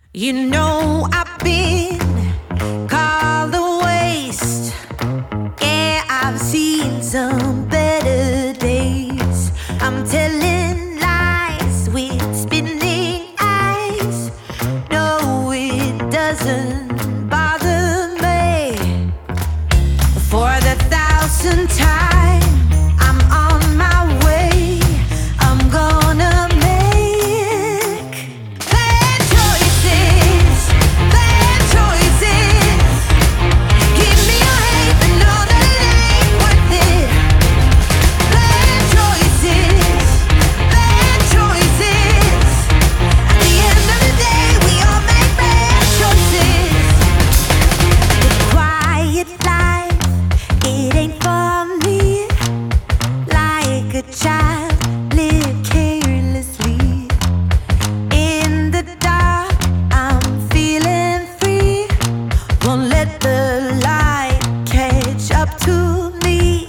You know I've been called a waste. Yeah, I've seen some better days. I'm telling lies with spinning eyes. No, it doesn't bother me. For the thousandth time, I'm on my way. I'm gonna make bad choices, bad choices. Give me your hate, but know that it ain't worth it. Bad choices, bad choices. At the end of the day, we all make bad choices. The quiet life, it ain't for me. Like a child, live carelessly. In the dark, I'm feeling free. Won't let the light catch up to me.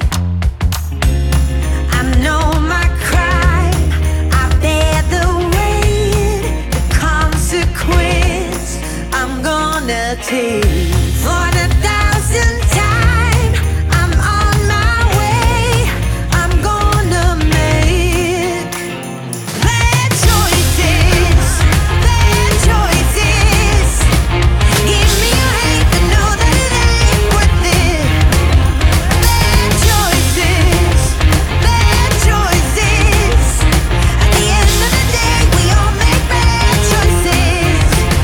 I know my crime, I bear the weight, the consequence I'm gonna take. For the thousandth time, I'm on my way. I'm gonna make bad choices, bad choices. Give me your hate, but know that it ain't worth it. Bad choices, bad choices. At the end of the day, we all make bad choices.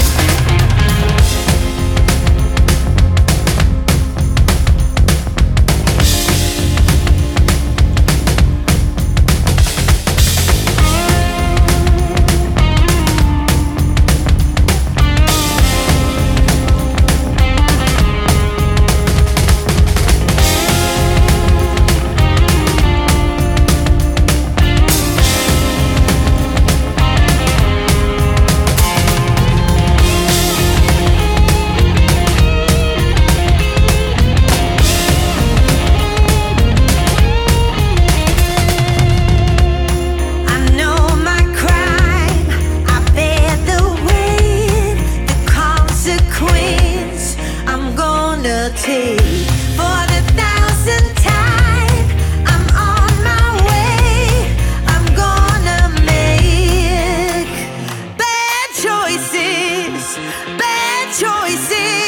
I know my crime, I bear the weight, the consequence I'm gonna take. For the thousandth time, I'm on my way. I'm gonna make bad choices, bad choices.